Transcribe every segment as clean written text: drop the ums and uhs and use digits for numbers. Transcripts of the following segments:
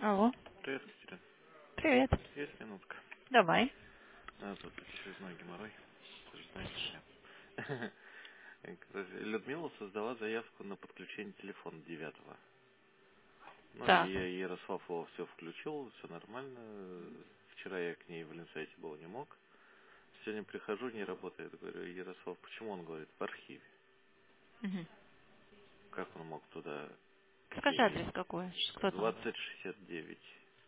Алло. Привет, Катерина. Привет. Есть минутка. Давай. Тут очередной геморрой. Ты же знаешь, что я. Короче, Людмила создала заявку на подключение телефона 9-го. Ну, и Так. я Ярославу все включил, все нормально. Вчера я к ней в Линсайте был, не мог. Сегодня прихожу, не работает. Говорю, Ярослав, почему? Он говорит, в архиве. Мгм. Как он мог туда Скажи Ксении? адрес какой. Кто там? 2069.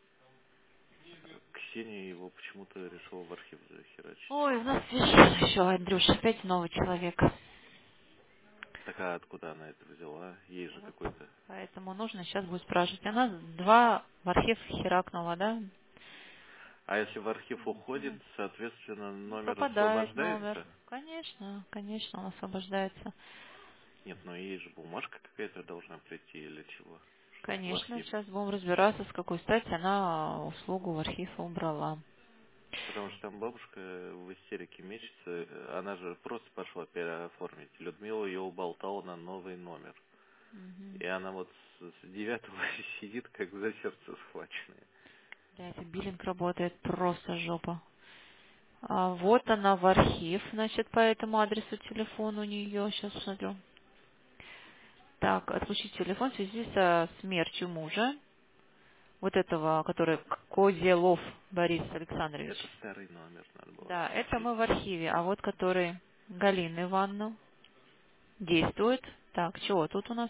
Ксения его почему-то решила в архив захерачить. Ой, у нас видишь, еще, Андрюш, опять новый человек. Так а откуда она это взяла? Ей же Вот. какой-то... Поэтому нужно сейчас будет спрашивать. Она два в архив херакнула, да? А если в архив уходит, Мгм. соответственно, Ну, номер пропадает номер. освобождается? Конечно, он освобождается. Нет, но ей же бумажка какая-то должна прийти или чего, что в Конечно, архив. сейчас будем разбираться, с какой стати она услугу в архив убрала. Потому что там бабушка в истерике мечется, она же просто пошла переоформить. Людмила ее уболтала на новый номер. Мгм. И она вот с 9-го сидит, как за сердце схваченная. Да, этот биллинг работает просто жопа. Вот она в архив, значит, по этому адресу телефона у нее. Сейчас смотрю. Так, отключить телефон в связи со смертью мужа. Вот этого, который Козелов Борис Александрович. Это старый номер, надо было Да, это отключить. мы в архиве. А вот который Галина Ивановна действует. Так, чего тут у нас?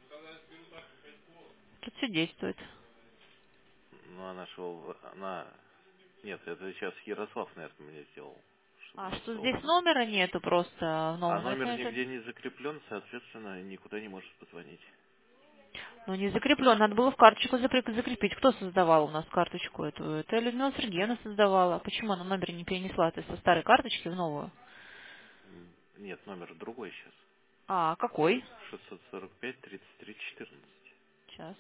Тут все действует. Ну, она шел, она... Нет, это сейчас Ярослав, наверное, мне сделал, чтобы А не что здесь всплывало. номера нету просто в А новом? номер Это, нигде не закреплен, соответственно, никуда не может позвонить. ну, не закреплен. Надо было в карточку закрепить. Кто создавал у нас карточку эту? Это Людмила Сергеевна создавала. Почему она номер не перенесла? То есть со старой карточки в новую? Нет, номер другой сейчас. А, какой? 645-33-14. Сейчас.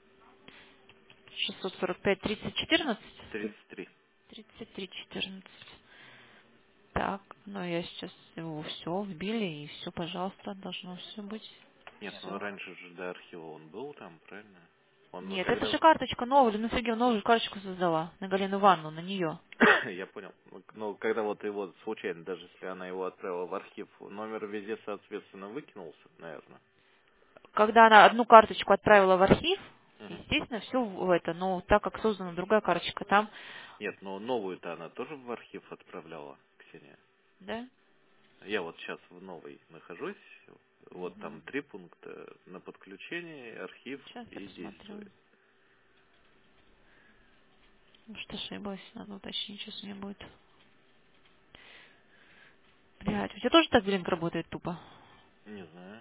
645, 30, 14? 33. 33, 14. Так, ну я сейчас его все вбили, и все, пожалуйста, должно все быть. Нет, ну Все. раньше же до архива он был там, правильно? Он, ну, Нет, это когда... же карточка новая, Людмила Сергеевна новую карточку создала на Галину Ивановну, на нее. Я понял. Ну, когда вот его случайно, даже если она его отправила в архив, номер везде, соответственно, выкинулся, наверное. Когда она одну карточку отправила в архив, Мгм. естественно, все в это, но так как создана другая карточка там, Нет, но новую-то она тоже в архив отправляла, Ксения. да? Я вот сейчас в новой нахожусь. Вот Мгм. там 3 пункта на подключение, архив Сейчас я и посмотрю. действует. Может, ошиблась, надо уточнить, сейчас у меня будет. Блядь, у тебя тоже так блин работает тупо? Не знаю.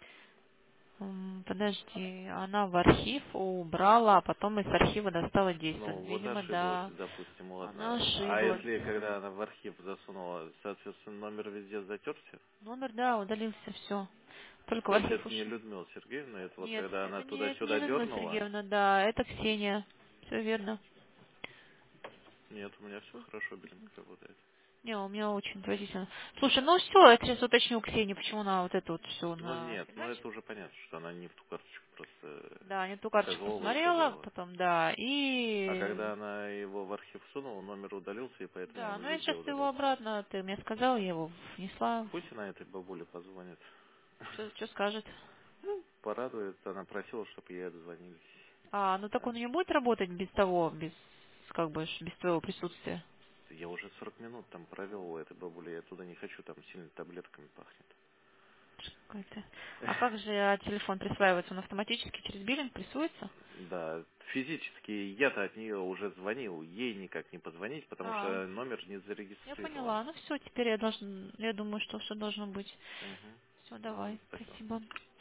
Подожди, она в архив убрала, а потом из архива достала действовать. Ну, вот Видимо, ошиблась, да, допустим, она ладно. А ошиблась. если когда она в архив засунула, соответственно, номер везде затерся? Номер, да, удалился, все. Только в То есть архив это не ушел. Людмила Сергеевна, это вот Нет, когда она это не туда-сюда Людмила дернула? Сергеевна, да, это Ксения. Все верно. Нет, у меня все хорошо, Белинг работает. Не, у меня очень отвратительно. Слушай, ну все, я сейчас уточню у Ксении, почему она вот это вот все Ну нет, ну нафигачила. это уже понятно, что она не в ту карточку просто Да, не ту карточку Козлова посмотрела, указала. потом, да, А и... когда она его в архив сунула, номер удалился, и поэтому Да, он ну я везде сейчас его удалился. обратно, ты мне сказал, я его внесла. Пусть она этой бабуле позвонит. Что скажет? Порадует, она просила, чтобы ей отзвонились. А, ну так он не будет работать без того, без, как бы, без твоего присутствия. Я уже 40 минут там провел у этой бабули, я туда не хочу, там сильно таблетками пахнет. Какой-то. А как же телефон присваивается? Он автоматически через биллинг прессуется? Да, физически я-то от нее уже звонил, ей никак не позвонить, потому А, что номер не я зарегистрирован. поняла. Ну все, теперь я думаю, что все должно быть. Угу. Все, Ладно, давай. спасибо. Спасибо.